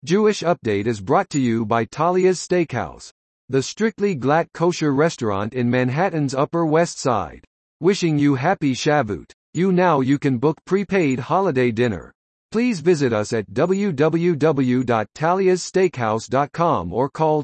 Jewish Update is brought to you by Talia's Steakhouse, the strictly glatt kosher restaurant in Manhattan's Upper West Side. Wishing you happy Shavuot. You can book prepaid holiday dinner. Please visit us at www.taliassteakhouse.com or call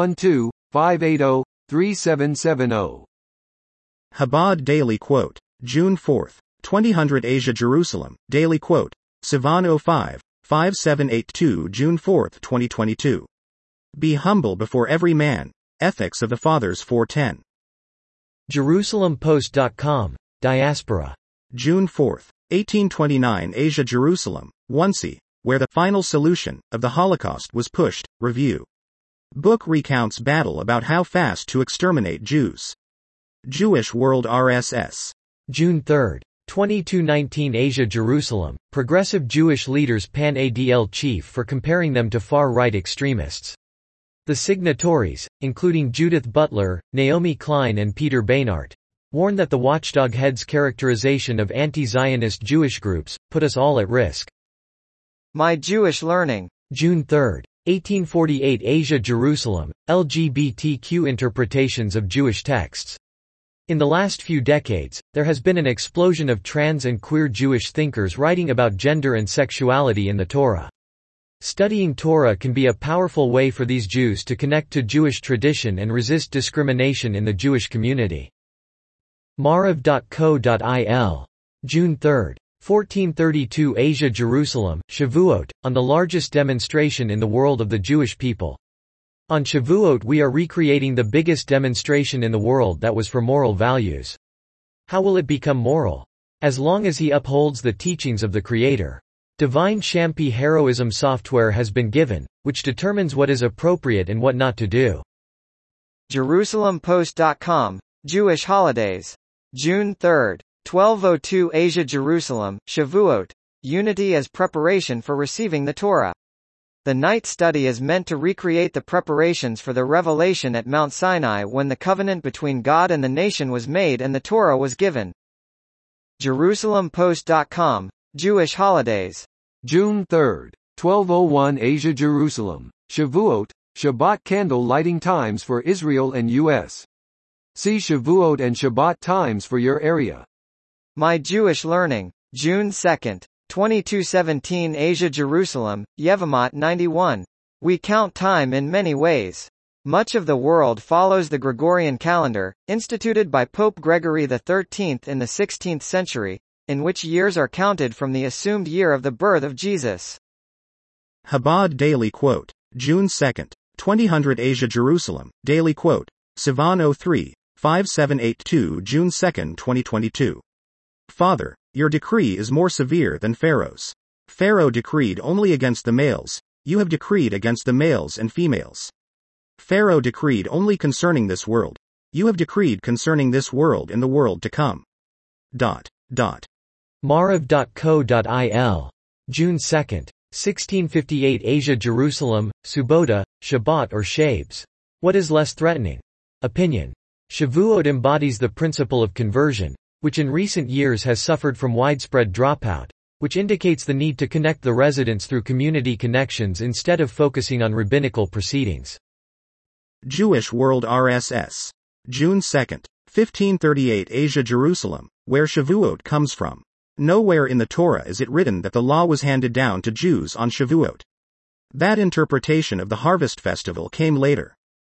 212-580-3770. Chabad Daily Quote. June 4, 2000 Asia Jerusalem. Daily Quote. Sivan 05, 5782 June 4, 2022. Be humble before every man. Ethics of the Fathers 4:10. JerusalemPost.com, Diaspora. June 4, 1829 Asia Jerusalem, Onesie, where the final solution of the Holocaust was pushed. Review. Book recounts battle about how fast to exterminate Jews. Jewish World RSS. June 3, 2219 Asia Jerusalem, progressive Jewish leaders pan ADL chief for comparing them to far-right extremists. The signatories, including Judith Butler, Naomi Klein and Peter Beinart, warn that the watchdog head's characterization of anti-Zionist Jewish groups put us all at risk. My Jewish Learning. June 3, 1848 Asia Jerusalem, LGBTQ interpretations of Jewish texts. In the last few decades, there has been an explosion of trans and queer Jewish thinkers writing about gender and sexuality in the Torah. Studying Torah can be a powerful way for these Jews to connect to Jewish tradition and resist discrimination in the Jewish community. Maariv.co.il. June 3, 1432 Asia Jerusalem, Shavuot, on the largest demonstration in the world of the Jewish people. On Shavuot we are recreating the biggest demonstration in the world that was for moral values. How will it become moral? As long as he upholds the teachings of the Creator. Divine Shampi heroism software has been given, which determines what is appropriate and what not to do. JerusalemPost.com, Jewish Holidays. June 3, 1202 Asia Jerusalem, Shavuot, Unity as preparation for receiving the Torah. The night study is meant to recreate the preparations for the revelation at Mount Sinai when the covenant between God and the nation was made and the Torah was given. JerusalemPost.com, Jewish Holidays. June 3, 1201 Asia Jerusalem, Shavuot, Shabbat candle lighting times for Israel and U.S. See Shavuot and Shabbat times for your area. My Jewish Learning. June 2, 2217 Asia Jerusalem, Yevamot 91. We count time in many ways. Much of the world follows the Gregorian calendar, instituted by Pope Gregory XIII in the 16th century, in which years are counted from the assumed year of the birth of Jesus. Chabad Daily Quote. June 2, 2000 Asia Jerusalem, Daily Quote. Sivan 03, 5782 June 2, 2022. Father, your decree is more severe than Pharaoh's. Pharaoh decreed only against the males, you have decreed against the males and females. Pharaoh decreed only concerning this world, you have decreed concerning this world and the world to come. Maariv.co.il. June 2, 1658 Asia Jerusalem, Subota, Shabbat or Shabes. What is less threatening? Opinion. Shavuot embodies the principle of conversion, which in recent years has suffered from widespread dropout, which indicates the need to connect the residents through community connections instead of focusing on rabbinical proceedings. Jewish World RSS. June 2, 1538 Asia Jerusalem, where Shavuot comes from. Nowhere in the Torah is it written that the law was handed down to Jews on Shavuot. That interpretation of the harvest festival came later.